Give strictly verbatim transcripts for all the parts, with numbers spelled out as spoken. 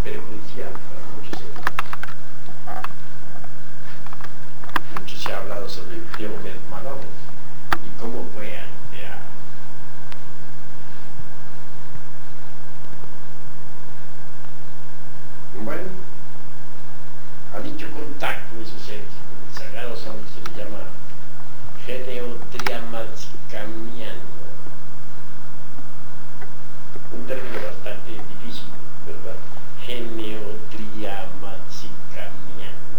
perjudicial para muchos seres. Mucho se ha hablado sobre el Teomer Malobos y cómo fue alterado. Bueno, a dicho contacto de esos seres, el sagrado sol se le llama geneotriamatzicamiano, un término bastante difícil, ¿verdad? Geneotriamatzicamiano,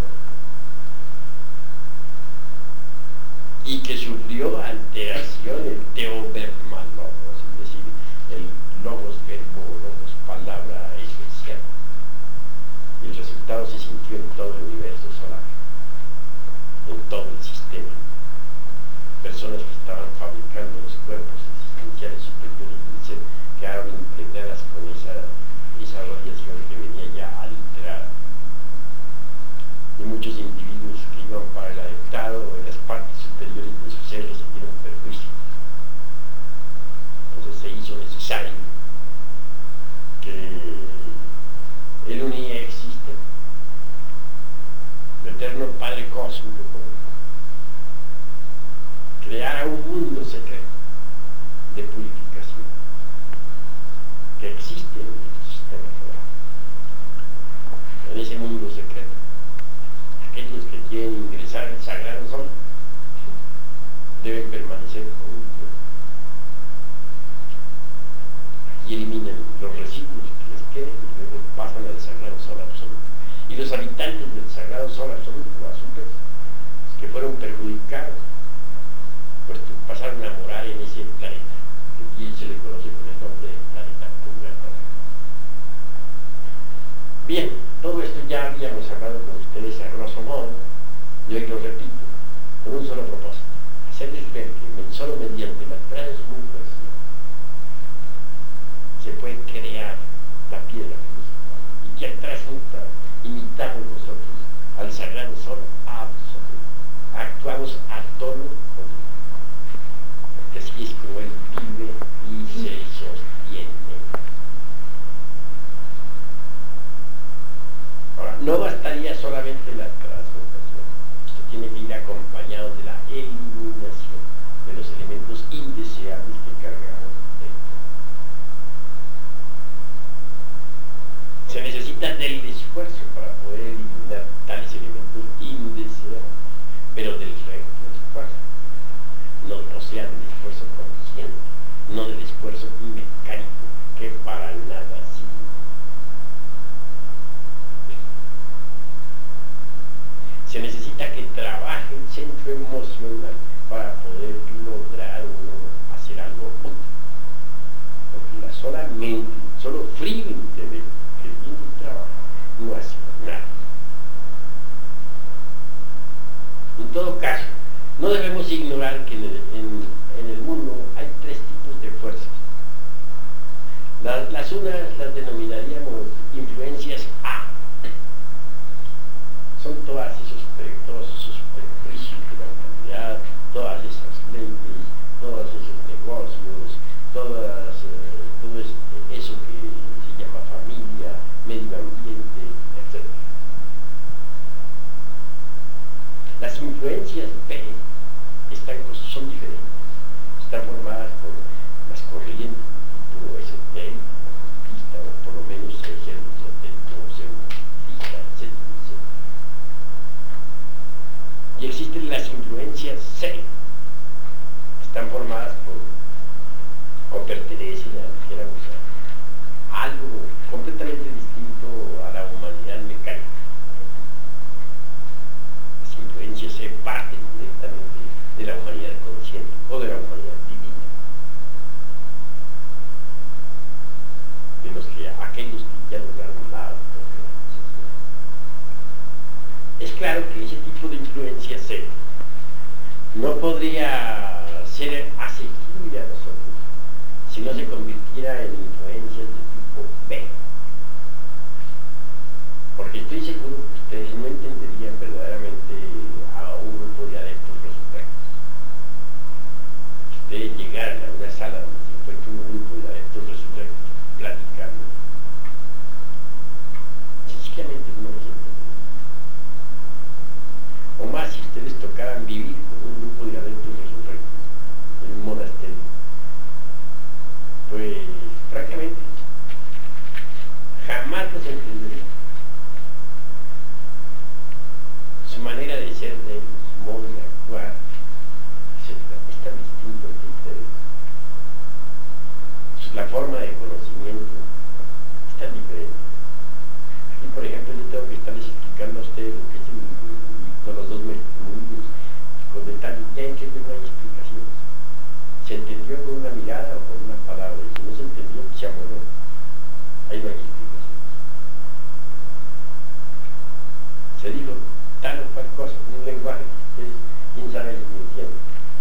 y que sufrió alteración el teobermalogos, es decir, el logos verbo, logos palabra esencial. Y el resultado se sintió en todo el universo solar, en todo el sistema. Personas que estaban fabricando los cuerpos existenciales superiores del ser quedaron impregnadas con esa, esa radiación que venía ya alterada. Y muchos individuos que iban para el adeptado en las partes superiores de su ser recibieron perjuicio. Entonces se hizo necesario que el unía existe, el eterno Padre Cósmico, creara un mundo secreto de purificación que existe en el sistema solar. En ese mundo secreto, aquellos que quieren ingresar al sagrado sol deben permanecer por un tiempo. Y eliminan los residuos que les queden y luego pasan al sagrado sol absoluto. Y los habitantes del sagrado sol absoluto, a su vez, los que fueron perjudicados, pues pasaron a morar en ese planeta, que aquí se le conoce con el nombre de planeta purgatorio. Bien, todo esto ya habíamos hablado con ustedes a grosso modo, y hoy lo repito, con un solo propósito: hacerles ver que solo mediante la transmutación se puede crear la piedra filosofal, y que al transmutar imitamos nosotros al sagrado sol absoluto, actuamos a tono con él, porque así es como él vive y se sostiene. Ahora, no bastaría solamente la transmutación, esto tiene que ir acompañado de la eliminación de los elementos indeseables que cargamos dentro. Se necesita del esfuerzo para poder eliminar tales elementos indeseables, pero del recto esfuerzo, no, o sea, del esfuerzo consciente, no del esfuerzo mecánico que para nada sirve. Se necesita que trabaje el centro emocional para poder lograr uno hacer algo útil, porque la sola mente, solo frío intelecto que viene y trabaja, no hace nada. En todo caso, no debemos ignorar que en el, en, en el mundo hay tres tipos de fuerzas. La, las unas las denominaríamos influencias A. Son todas esos, todos esos prejuicios de la humanidad, todas esas leyes, todos esos negocios, todas, eh, todo es, eso que se llama familia, medio ambiente, etcétera. Las influencias B están, son diferentes, están formadas por las corrientes tipo esotérico, ocultista, o por lo menos ser esotérico o ser ocultista, etcétera, etcétera. Y existen las influencias C, están formadas por, o pertenecen a, dijéramos, a algo completamente distinto a la humanidad mecánica. Las influencias C parten directamente de la humanidad consciente o de la humanidad divina, de los que aquellos que ya lograron la autorrealización. Es claro que ese tipo de influencia C no podría ser asequible a nosotros si no se convirtiera en influencias de tipo B. Porque estoy seguro que ustedes no entenderían verdaderamente a un grupo de adeptos resurrectos. Si ustedes llegaran a una sala donde se encuentra un grupo de adeptos resurrectos platicando, se entendería. Su manera de ser de ellos, su modo de actuar, etcétera, es tan distinto que ustedes. La forma de conocimiento es tan diferente. Aquí, por ejemplo, yo tengo que estarles explicando a ustedes lo que es el, con los dos mundos, con detalle. Ya en que no hay explicaciones. Se entendió con una mirada o con una palabra, y si no se entendió, se amoló. Ahí no hay explicaciones. Se dijo tal o cual cosa, en un lenguaje que es, quién sabe si me entiende.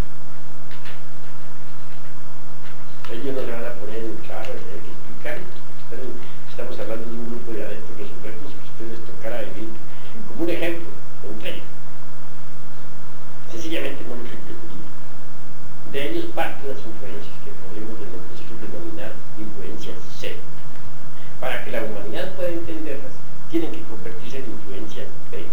Ellos no se van a poner en charla, hay que explicar esto. Estamos hablando de un grupo de adeptos resolvernos que ustedes tocará vivir como un ejemplo entre ellos. Sencillamente no los entendería. De ellos parte las influencias que podemos denominar influencias C. Para que la humanidad pueda entenderlas, tienen que convertirse en influencias B.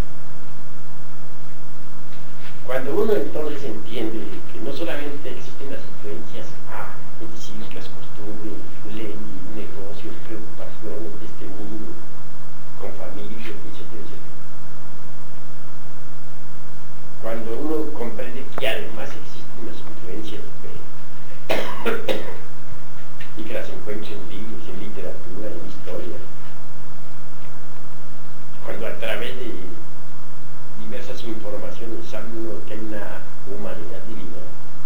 Cuando uno entonces entiende que no solamente existen las influencias A, es decir, las costumbres, leyes, negocios, preocupaciones de este mundo, con familia, etcétera, etcétera. Cuando uno comprende que además existen las influencias B, y que las encuentra en libros, en literatura, en historia, cuando a través de diversas informaciones sabe uno que hay una humanidad divina,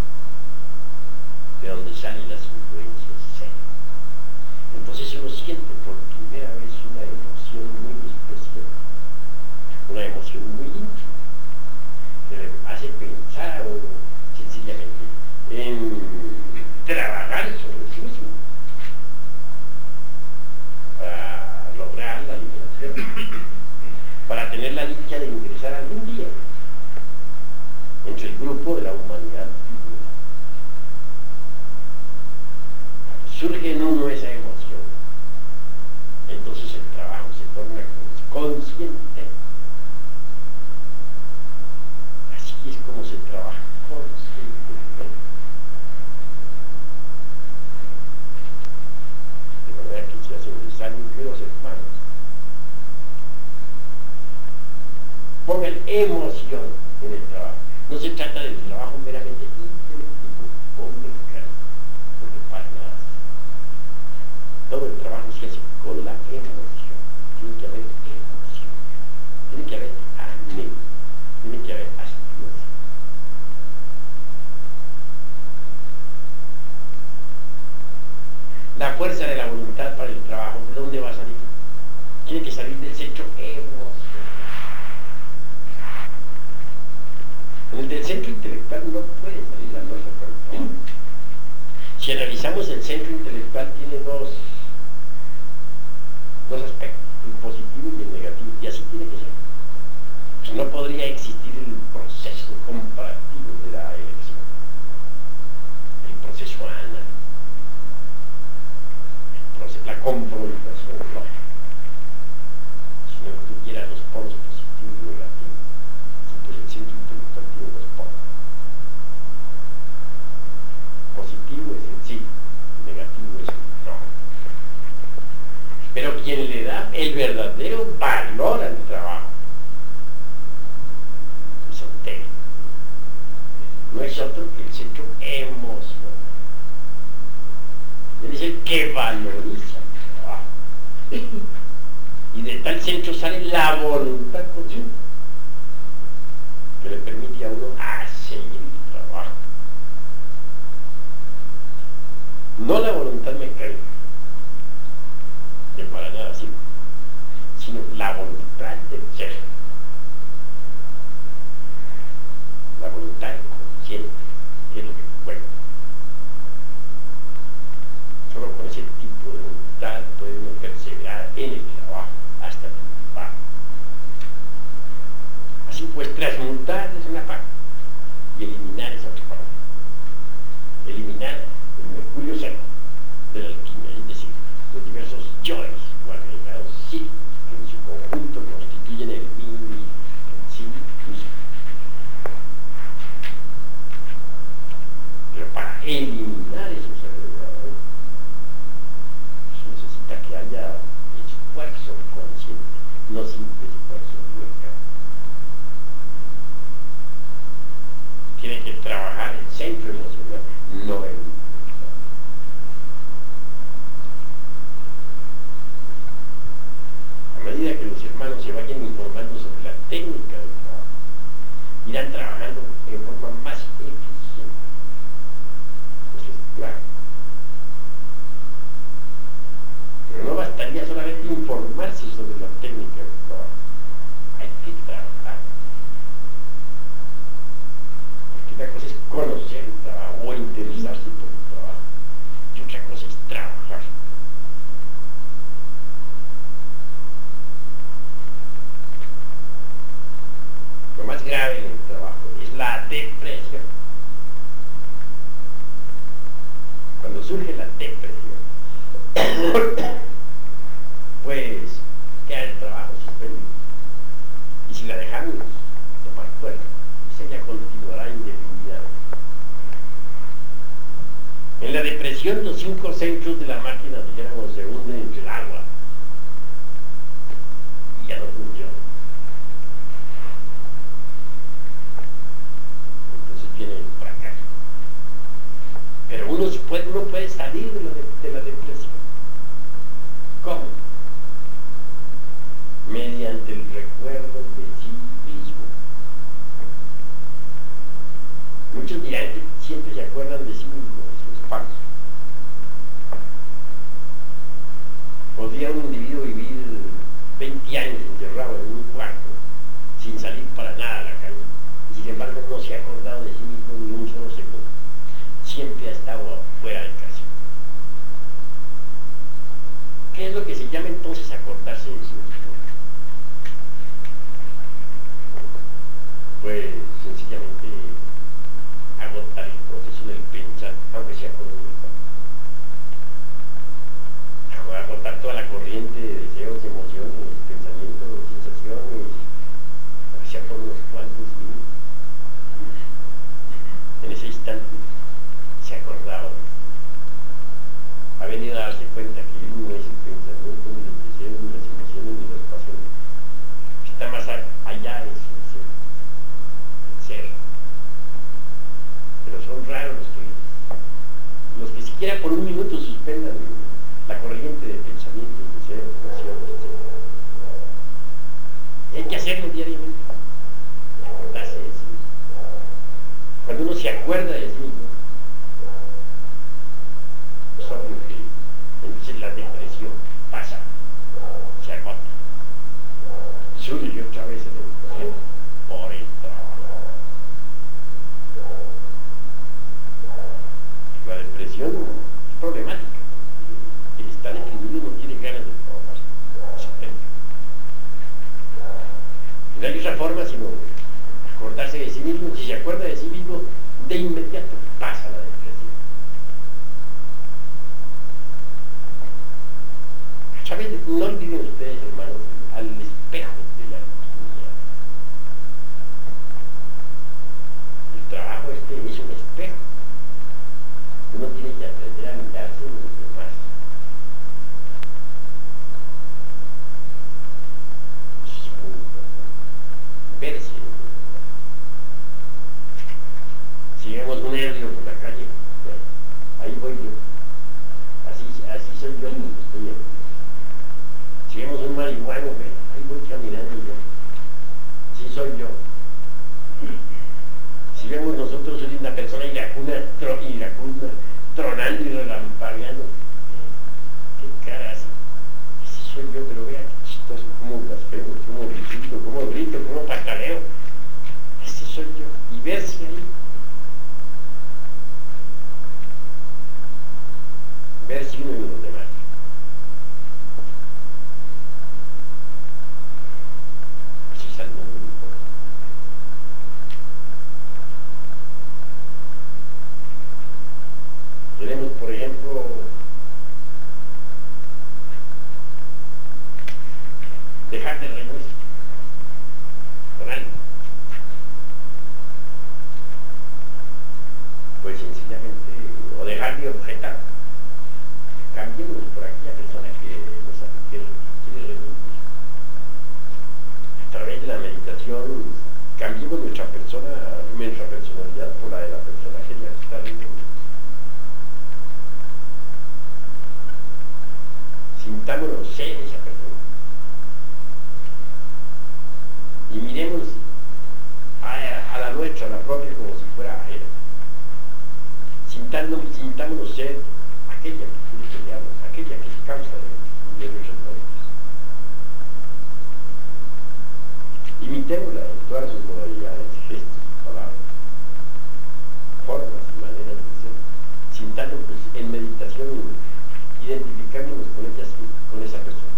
de donde salen las influencias C. Entonces uno siente por primera vez una emoción muy especial, una emoción muy íntima, que le hace pensar a uno sencillamente en trabajar sobre sí mismo para lograr la liberación, para tener la dicha de ingresar algún día entre el grupo de la humanidad divina. Surge en uno esa emoción, entonces el trabajo se torna consciente. Así es como se trabaja conscientemente. De manera que se hace necesario que los hermanos pongan emoción en el trabajo. No se trata del trabajo meramente intelectivo o mecánico, porque para nada. Todo el trabajo se hace con la emoción. Tiene que haber emoción, tiene que haber anhelo, tiene que haber aspiración. La fuerza de la voluntad para el trabajo, ¿de dónde va a salir? Tiene que salir del centro emocional. En el del centro intelectual no puede salir la cosa por el. Si analizamos el centro intelectual, tiene dos, dos aspectos, el positivo y el negativo, y así tiene que ser. Pues no podría existir el proceso comparativo de la elección, el proceso analítico, el proceso, la confrontación lógica. Si no tuviera los polos positivo y negativo, pues el centro intelectual tiene dos polos. Positivo es el sí, negativo es el no. Pero quien le da el verdadero valor al trabajo es el técnico. No es otro que el centro emocional. Es el que valoriza el trabajo. Y de tal centro sale la voluntad consciente, que le permite a uno hacer el trabajo. No la voluntad mecánica, que para nada sirve, sino la voluntad del ser, la voluntad consciente, que es lo que cuenta. Solo con ese tipo de voluntad puede uno perseverar en el trabajo hasta triunfar. Así pues, transmutar es una parte y eliminar es otra parte. Eliminar el mercurio seco de esfuerzo consciente, no simple esfuerzo mecánico. Tiene que trabajar el centro emocional, no el intelectual. A medida que los hermanos se vayan informando sobre la técnica del trabajo, irán trabajando en forma más eficiente. Entonces, claro. Pero no bastaría solamente informarse sobre la técnica del trabajo. Hay que trabajar. Porque una cosa es conocer el trabajo o interesarse por el trabajo. Y otra cosa es trabajar. Lo más grave en el trabajo es la depresión. Cuando surge la depresión, pues queda el trabajo suspendido. Y si la dejamos tomar fuerza, pues ella continuará indefinidamente. En la depresión, los cinco centros de la máquina, dijéramos, se hunden entre el agua y ya no funciona. Viene el fracaso. Pero uno puede, uno puede salir de la, de, de la depresión. ¿Cómo? Mediante el recuerdo de sí mismo. Muchos dirán que siempre se acuerdan de sí mismos, eso es falso. Podría un individuo vivir veinte años encerrado en un cuarto, sin salir para nada a la calle, y sin embargo no se ha acordado de sí mismo ni un solo segundo. Siempre ha estado fuera de casa. ¿Qué es lo que se llama entonces acordarse de sí mismo? Pues sencillamente agotar el proceso del pensar, aunque sea por un minuto. Agotar toda la corriente de deseos, emociones, pensamientos, sensaciones, aunque sea por unos cuantos minutos. En ese instante se acordaba. Ha venido a darse cuenta que él no es el pensamiento, ni los deseos, ni las emociones, ni las pasiones. Está más allá de eso, el ser. El ser. Pero son raros los que, los que siquiera por un minuto suspendan la corriente de pensamientos, deseos, emociones, etcétera. Hay que hacerlo diariamente. Acordarse de sí. Cuando uno se acuerda de sí mismo, es obvio que entonces la depresión pasa, se agota. Surge yo otra vez en el depresión por el trabajo. La depresión es problemática. Quien está deprimido no tiene ganas de trabajar. Es auténtico. Y no hay otra forma sino acordarse de sí mismo. Si se acuerda de sí mismo, de inmediato pasa la depresión. ¿Saben? No olviden ustedes, hermanos, al espejo de la alquimia. El trabajo este es un espejo. Uno tiene que aprender a mirarse en los demás. Eso es muy importante. Verse en los demás. Si vemos un ebrio por la calle, bueno, ahí voy yo. Así, así soy yo cuando estoy aquí. Si vemos un marihuano, bueno, ahí voy caminando yo. Así soy yo. Si vemos nosotros una persona iracunda, tro, iracunda tronando y relampagueando, qué cara así. Así soy yo, pero vea qué chistoso, cómo blasfemo, cómo grito, cómo grito, cómo pataleo. Ese soy yo. Y verse ahí. Verse uno en los demás. Eso es algo muy importante. Tenemos, por ejemplo, dejar de reírnos con algo. Pues sencillamente, o dejar de objetar. Cambiémonos por aquella persona que nos quiere, quiere reír. miremos a, a la nuestra, a la propia, como si fuera ajena. Sintámonos, sintámonos ser aquella que peleamos, aquella que es causa de, de nuestros méritos. Imitémosla en todas sus modalidades, gestos, palabras, formas y maneras de ser. Sintando pues, en meditación, identificándonos con ella, con esa persona.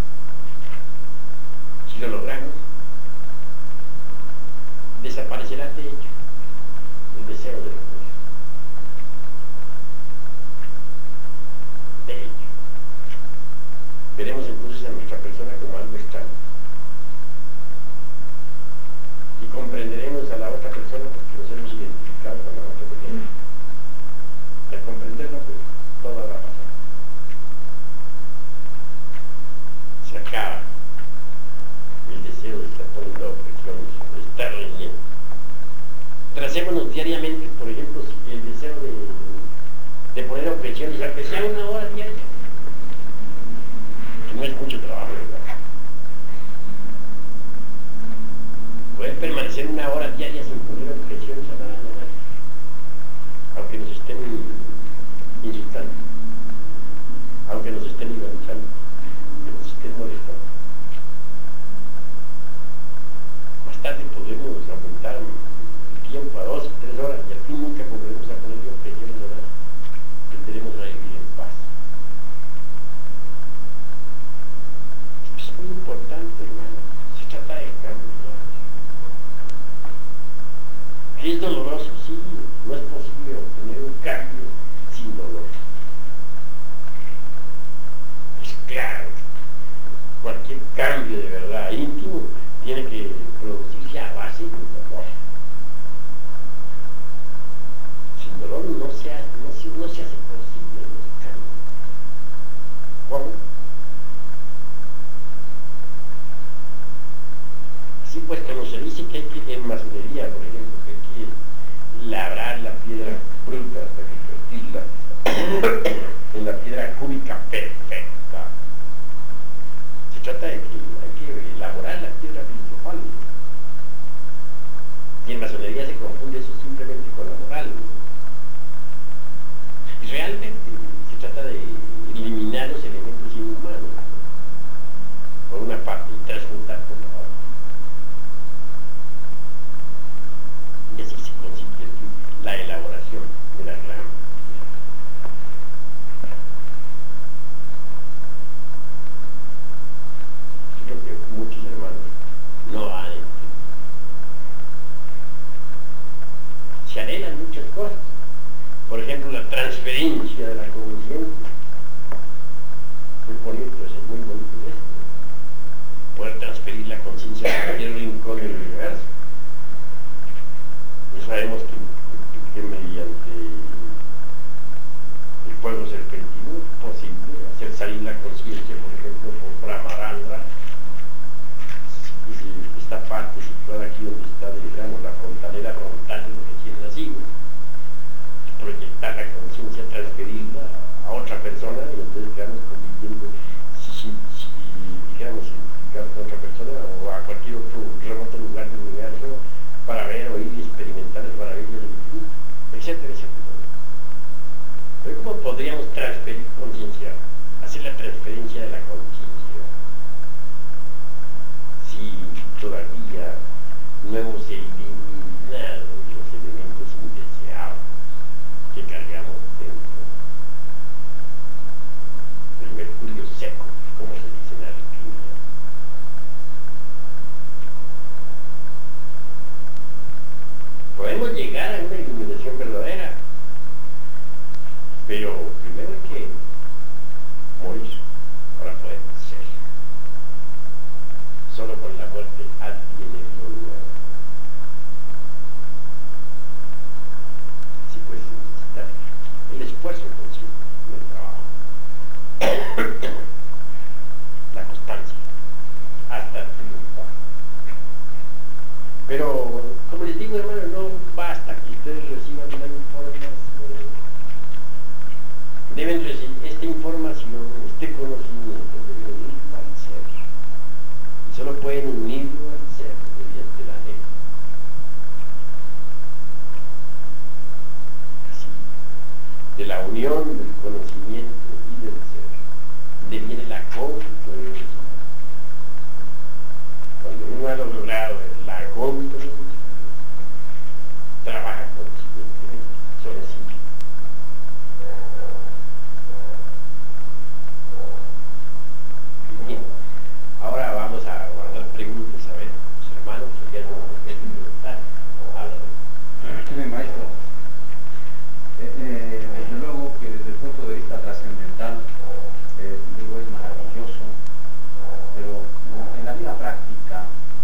Si lo logramos, desaparecerá de hecho el deseo de reposo. De hecho, veremos entonces a nuestra persona como algo extraño. Y comprenderemos a la otra persona porque nos hemos identificado con la otra persona. Y al comprenderla, pues, todo va a pasar. Se acaba el deseo de estar poniendo objeciones, de estar riñendo. Tracémonos diariamente, por ejemplo, el deseo de, de poner objeciones, aunque sea una hora diaria. Que no es mucho trabajo, ¿verdad? Poder permanecer una hora diaria sin poner objeciones a nada, a nada, aunque nos estén insultando, aunque nos estén ironizando, que nos estén molestando. Más tarde podremos aumentar el tiempo a dos, tres horas y al fin nunca volveremos a poner objeciones a nada. Tendremos a vivir en paz. Esto es muy importante, hermano. Se trata de cambiar. Es doloroso, sí, no es posible obtener un cambio sin dolor. Es claro, cualquier cambio de verdad íntimo tiene que producirse a base de dolor. Sin dolor no se hace, no se, no se hace posible los cambios. ¿Cómo? Así pues, cuando se dice que hay que, en masonería, por ejemplo, que hay que labrar la piedra bruta hasta que convertirla en la piedra cúbica perfecta. Se trata de que hay que elaborar la piedra filosofal. Y en masonería se confunde eso simplemente con la moral. Y realmente se trata de eliminar los elementos inhumanos, por una parte, y transmutar por la otra. Y así se consigue la elaboración de la gran piedra. Creo que muchos hermanos no han entendido. Se anhelan muchas cosas. Por ejemplo, la transferencia de la conciencia. Muy bonito, es muy bonito esto. Poder transferir la conciencia a cualquier rincón del universo. Y sabemos que, que, que mediante el fuego serpentino es posible hacer salir la conciencia, por ejemplo, por Brahmarandra, y esta parte situada aquí donde está, digamos, la frontalera frontal de lo que tiene nacido, y proyectar la conciencia, transferirla a otra persona, y entonces quedamos conviviendo, si, si, si dijéramos, identificar con otra persona o a cualquier otro remoto lugar del universo, para ver, oír y experimentar las maravillas del infinito, etcétera, etcétera. Pero ¿cómo podríamos transferir conciencia, hacer la transferencia de la conciencia, si todavía no hemos eliminado los elementos indeseables que cargamos dentro? El mercurio seco, como se dice en la alquimia. Podemos llegar a una iluminación verdadera, pero primero hay que morir para poder ser. Solo con la muerte adviene lo nuevo. Así pues, se necesita el esfuerzo consciente en el trabajo, la constancia, hasta triunfar. Pero, como les digo, hermano, no basta que ustedes reciban la información. Deben recibir esta información, este conocimiento, deben unirlo al ser. Y solo pueden unirlo al ser mediante la unión del conocimiento y del ser, deviene la comprensión. Cuando uno ha logrado la comprensión, trabaja conscientemente, solo así. Bien, ahora vamos a guardar preguntas, a ver, los hermanos, que ya no quieren preguntar. Sí, maestro. Eh, eh, desde luego que desde el punto de vista trascendental, eh, digo, es maravilloso, pero en la vida práctica,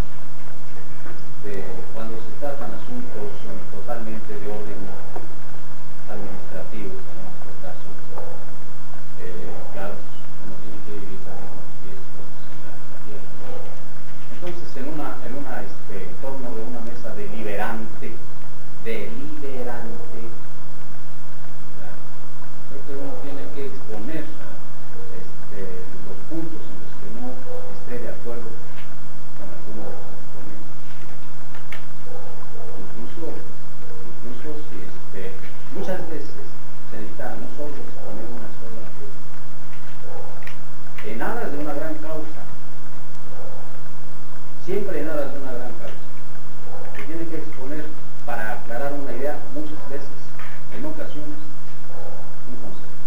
este, cuando se tratan asuntos eh, totalmente de orden administrativo, como en nuestro caso, eh, claro, uno tiene que vivir también con los pies puestos en la, la tierra. Entonces, en una, en una este, entorno de una mesa deliberante, deliberante, claro, creo que uno tiene que exponer este, los puntos en los que no esté de acuerdo con alguno de los exponentes. Incluso, incluso si este, muchas veces se necesita no solo exponer una sola vez, en aras de una gran causa, siempre en aras de una gran causa, se tiene que exponer para aclarar una idea muchas veces, en ocasiones, un concepto.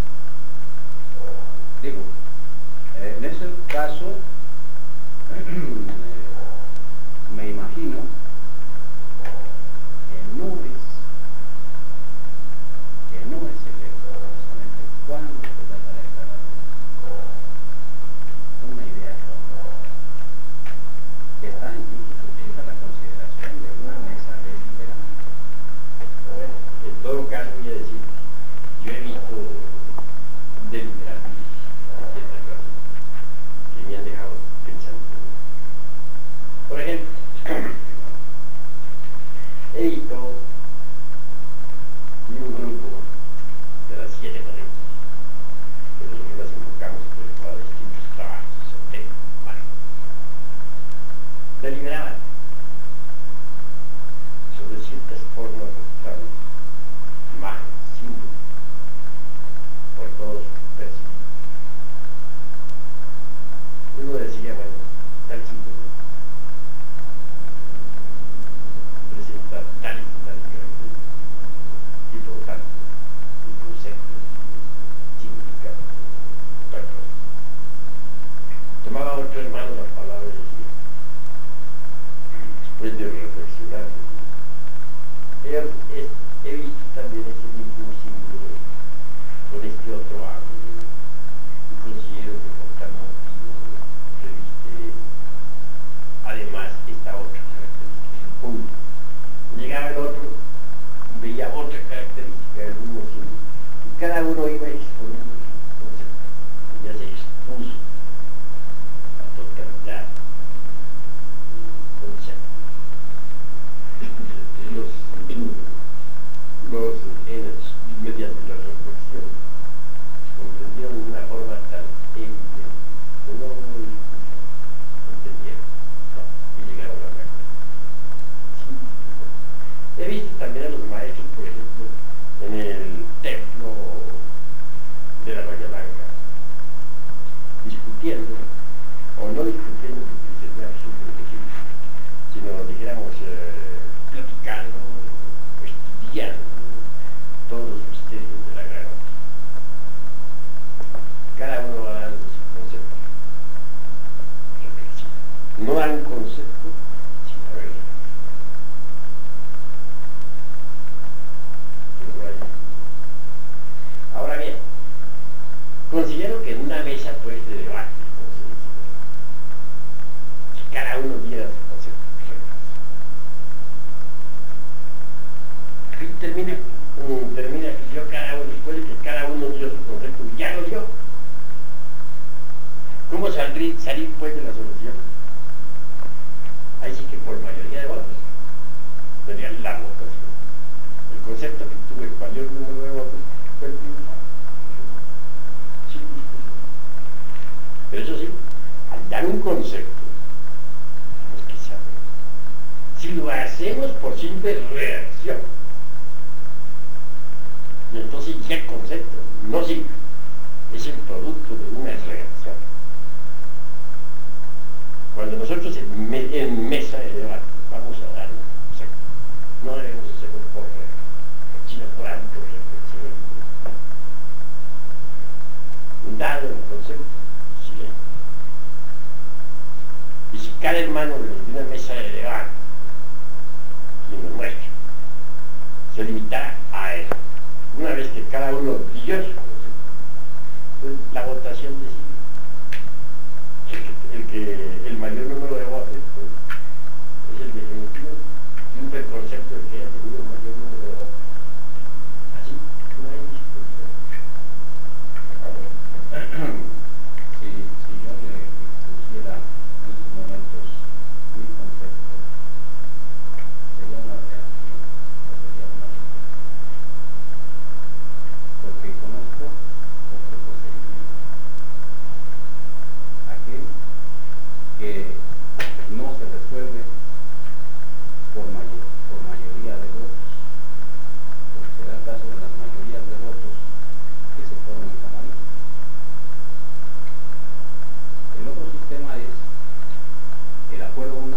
Digo, eh, en ese caso, eh, me imagino que no es, que no es el hecho, precisamente, cuando se trata de aclarar una, una idea que está incluso sujeta a la consideración de una mesa deliberante. Bueno, en todo caso voy a decir, yo he visto deliberantes de ciertas cosas que me han dejado pensando. Por ejemplo, he visto un grupo de las siete corrientes que nosotros las invocamos pues, para distintos trabajos, tema, bueno, deliberaban sobre ciertas formas extrañas, imágenes, símbolos, por todos percibidos. Uno decía, bueno, tal símbolo presenta tales y tales características, y por lo tanto, el concepto significa tal cosa. Tomaba otro hermano las palabras y decía, después de reflexionar, he, he, he visto también ese mismo símbolo con este otro ángulo y considero que por tal motivo reviste además esta otra característica. Punto. Llegaba el otro y veía otra característica del mismo símbolo y cada uno iba exponiendo su concepto. Ya se expuso la totalidad del concepto. Los, los, mediante la reflexión comprendieron de una forma tan evidente que no entendieron y llegaron a la cosa. Sí. He visto también a los maestros, por ejemplo, en el templo de la Bahía Blanca, discutiendo, o no discutiendo porque sería absurdo imposible, sino dijéramos eh, platicando, estudiando todos los misterios de la gran obra. Cada uno va dando su concepto reflexivo. No da un concepto sin haber reflexión. Ahora bien, considero que en una mesa pues de debate, como se dice, que cada uno diera su concepto reflexivo. Aquí termina, um, termina que yo cada uno, después de que cada uno dio su concepto, ya lo dio. ¿Cómo salir, salir pues de la solución? Ahí sí que por mayoría de votos sería la votación. El concepto que tuvo el mayor número de votos fue el triunfal. Sin discusión. Pero eso sí, al dar un concepto, tenemos que saber. Si lo hacemos por simple reacción, y entonces ya el concepto no sirve. Es el producto de una reacción. Cuando nosotros en, me, en mesa de debate vamos a dar, o sea, no debemos hacerlo por sino por autorreflexión. Dado el concepto, silencio. Y si cada hermano de una mesa de debate, quien nos muestra, se limita a él, una vez que cada uno dio su concepto, pues la votación decide. El que, el, que, el mayor número de votos pues, es el definitivo de un preconcepto del que haya tenido el mayor número de votos. Así, no hay discusión. Si, si yo le expusiera en estos momentos mi concepto, sería una reacción, no sería una reflexión. Porque conozco otro procedimiento. Aquel que no se resuelve por, mayor, por mayoría de votos, porque se da el caso de las mayorías de votos que se forman en camarín. El otro sistema es el acuerdo